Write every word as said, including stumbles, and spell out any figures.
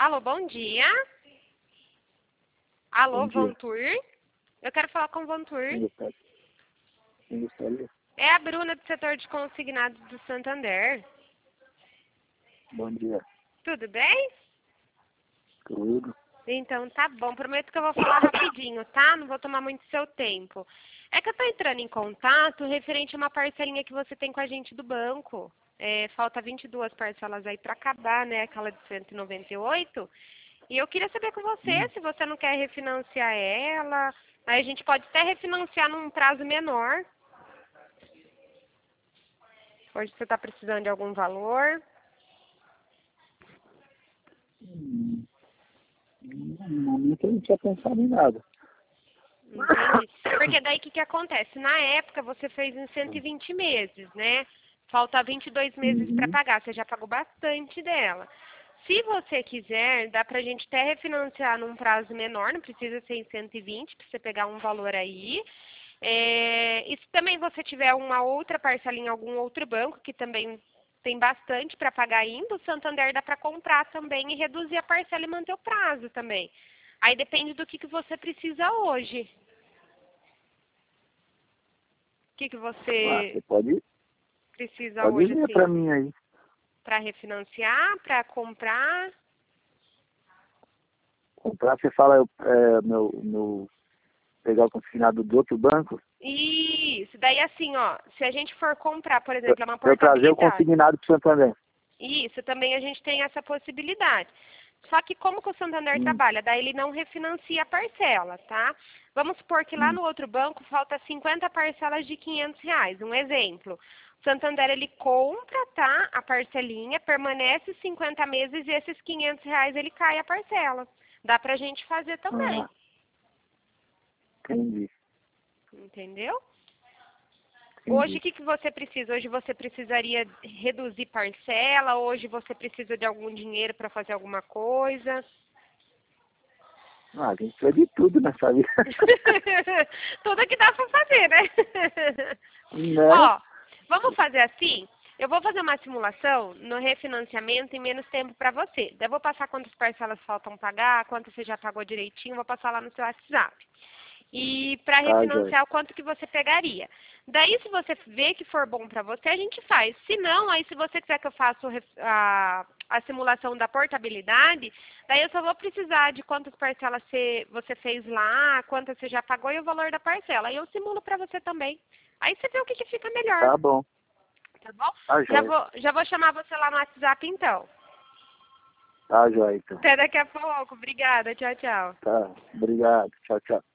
Alô, bom dia. Alô, Bom dia. Vantur? Eu quero falar com o Vantur. Quem gostaria? Quem gostaria? É a Bruna do setor de consignados do Santander. Bom dia. Tudo bem? Tudo. Então tá bom, prometo que eu vou falar rapidinho, tá? Não vou tomar muito seu tempo. É que eu tô entrando em contato referente a uma parcelinha que você tem com a gente do banco. É, falta vinte e duas parcelas aí para acabar, né? Aquela de cento e noventa e oito. E eu queria saber com você Hum. se você não quer refinanciar ela. Aí a gente pode até refinanciar num prazo menor. Hoje você está precisando de algum valor. Hum. No momento eu não tinha pensado em nada. Entendi. Porque daí o que, que acontece? Na época você fez em cento e vinte meses, né? Falta vinte e dois meses para Uhum. pagar. Você já pagou bastante dela. Se você quiser, dá pra gente até refinanciar num prazo menor, não precisa ser em cento e vinte, pra você pegar um valor aí. É, e se também você tiver uma outra parcela em algum outro banco, que também tem bastante para pagar ainda, o Santander dá para comprar também e reduzir a parcela e manter o prazo também. Aí depende do que, que você precisa hoje. O que, que Ah, você você pode, precisa pode hoje, ver pra assim? mim aí. Para refinanciar, para comprar? Comprar, você fala, eu, é, meu, meu, pegar o consignado do outro banco, Isso. Daí assim, ó, se a gente for comprar, por pra exemplo, uma pra eu trazer o portabilidade, consignado pro Santander. isso, também a gente tem essa possibilidade. Só que como que o Santander Hum, trabalha? Daí ele não refinancia a parcela, tá? Vamos supor que lá hum. no outro banco falta cinquenta parcelas de quinhentos reais, um exemplo. O Santander ele compra, tá, a parcelinha, permanece cinquenta meses e esses quinhentos reais ele cai a parcela. Dá pra gente fazer também, Ah, entendi. entendeu? Hoje, Entendi. o que, que você precisa? Hoje você precisaria reduzir parcela? Hoje você precisa de algum dinheiro para fazer alguma coisa? Ah, a gente precisa de tudo nessa vida. Tudo que dá para fazer, né? Né? Ó, vamos fazer assim? Eu vou fazer uma simulação no refinanciamento em menos tempo para você. Daí eu vou passar quantas parcelas faltam pagar, quanto você já pagou direitinho, vou passar lá no seu WhatsApp. E para Tá, joia. refinanciar o quanto que você pegaria. Daí, se você vê que for bom para você, a gente faz. Se não, aí se você quiser que eu faça o ref- a, a simulação da portabilidade, daí eu só vou precisar de quantas parcelas você, você fez lá, quantas você já pagou e o valor da parcela. Aí eu simulo para você também. Aí você vê o que, que fica melhor, Tá bom. tá bom? Tá, Já joia. vou, já vou chamar você lá no WhatsApp então. Tá, joia, então. Até daqui a pouco. Obrigada. Tchau, tchau. Tá, obrigado. Tchau, tchau.